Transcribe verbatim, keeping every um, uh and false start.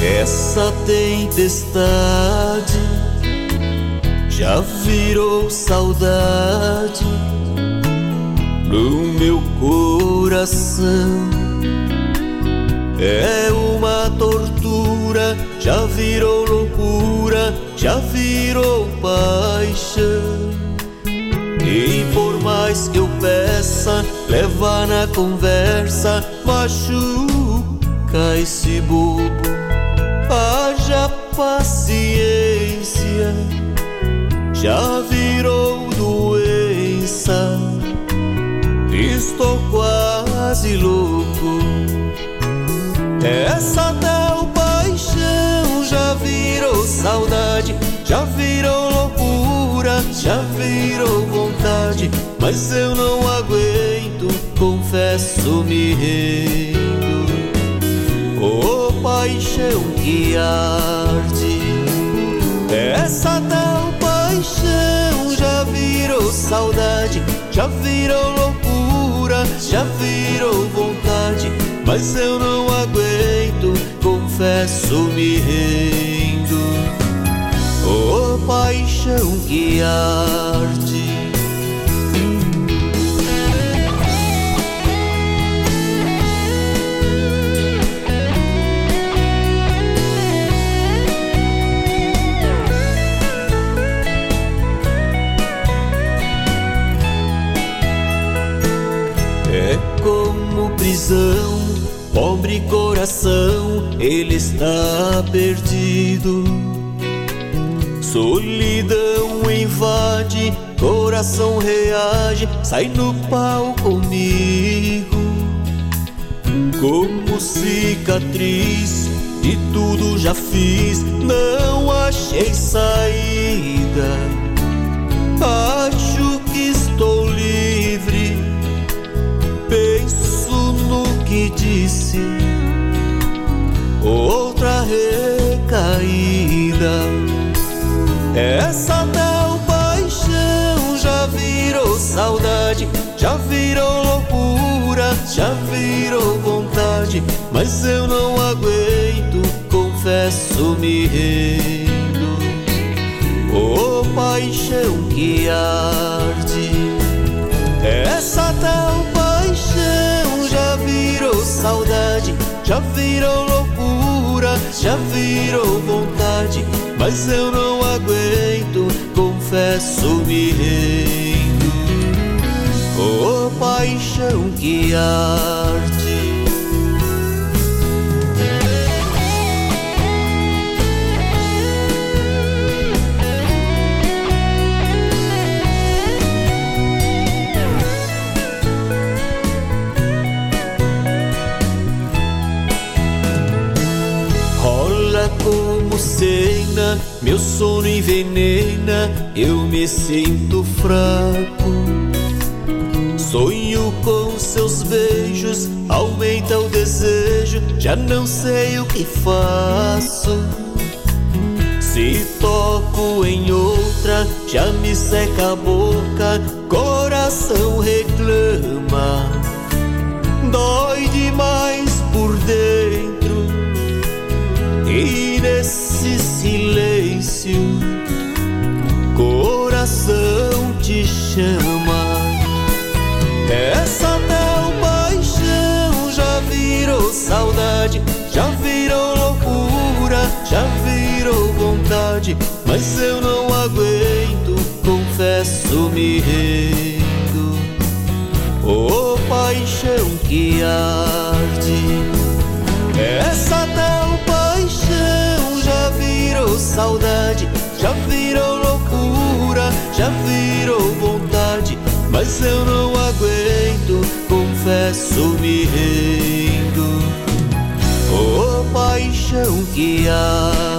Essa tempestade já virou saudade no meu coração. É uma tortura, já virou loucura, já virou paixão. E por mais que eu peça, levar na conversa, machuca esse bobo. Haja paciência, já virou doença. Estou quase louco. Essa tal paixão já virou saudade, já virou loucura, já virou vontade. Mas eu não aguento, confesso, me rendo. Oh, paixão que arde. Essa tal paixão já virou saudade, já virou loucura, já virou vontade. Mas eu não aguento, confesso, me rendo. Oh, paixão que arde. É como prisão, pobre coração, ele está perdido. Solidão invade, coração reage, sai no pau comigo. Como cicatriz, de tudo já fiz, não achei saída. Acho que estou livre, penso no que disse, outra recaída. Essa tal paixão já virou saudade, já virou loucura, já virou vontade. Mas eu não aguento, confesso, me rendo. Oh, paixão que arde. Essa tal paixão já virou saudade, já virou loucura, já virou vontade. Mas eu não aguento, confesso, me rendo. Oh, paixão que arde. Como cena, meu sono envenena, eu me sinto fraco. Sonho com seus beijos, aumenta o desejo, já não sei o que faço. Se toco em outra, já me seca a boca, coração reclama. Dói demais por dentro, e nesse silêncio, coração te chama. Essa tal paixão já virou saudade, já virou loucura, já virou vontade. Mas eu não aguento, confesso, me rendo. Oh, paixão que arde. Essa tal paixão já virou saudade, já virou loucura, já virou vontade. Mas eu não aguento, confesso, me rendo. Oh, paixão que arde.